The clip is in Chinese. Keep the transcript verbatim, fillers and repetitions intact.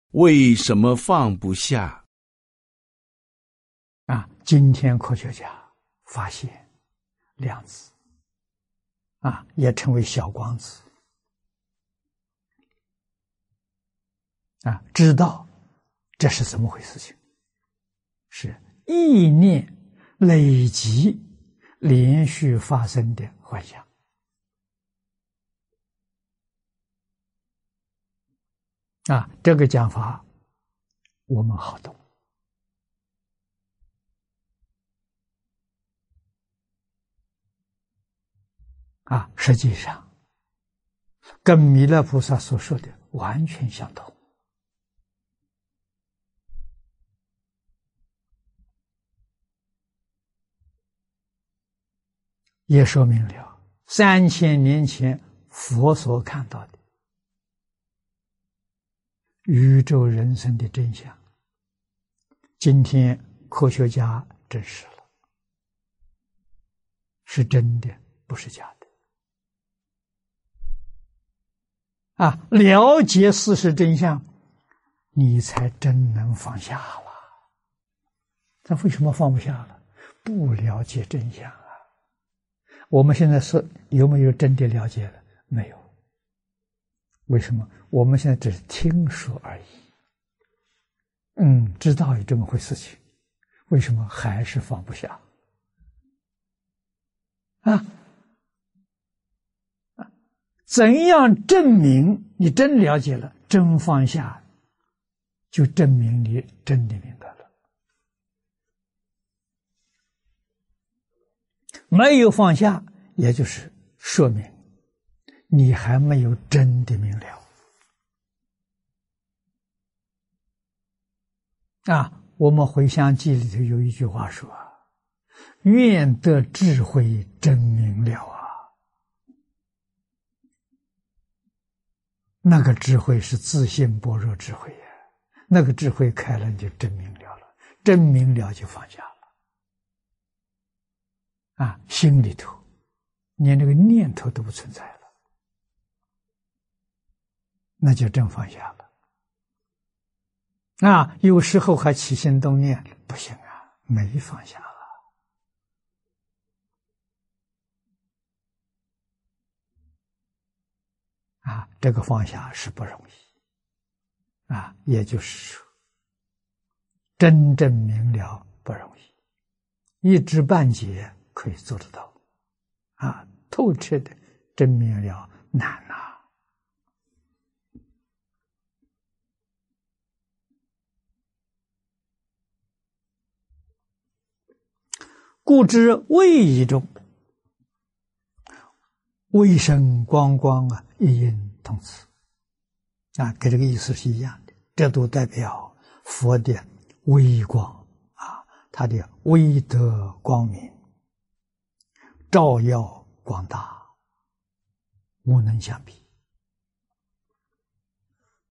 为什么放不下？ 啊，今天科学家发现量子，啊，也称为小光子，啊，知道这是怎么回事情？是意念累积连续发生的幻象。啊，这个讲法我们好懂。啊，实际上跟弥勒菩萨所说的完全相同。也说明了三千年前佛所看到的宇宙人生的真相，今天科学家证实了，是真的，不是假的。啊，了解事实真相，你才真能放下了。那为什么放不下了？不了解真相啊！我们现在是有没有真的了解了？没有。为什么？我们现在只是听说而已。嗯，知道有这么回事情，为什么还是放不下？啊？怎样证明你真了解了，真放下，就证明你真的明白了。没有放下，也就是说明你还没有真的明了。啊，我们回向记里头有一句话说：“愿得智慧真明了啊。”那个智慧是自信般若智慧呀，那个智慧开了，你就真明了了，真明了就放下了。啊，心里头连那个念头都不存在了，那就真放下了。啊，有时候还起心动念，不行啊，没放下了。啊，这个放下是不容易。啊，也就是说，真正明了不容易，一知半解可以做得到。啊，透彻的真明了难呐。故知位一中，微生光光啊，一因同此。啊，跟这个意思是一样的。这都代表佛的微光啊，他的威德光明，照耀广大，无能相比。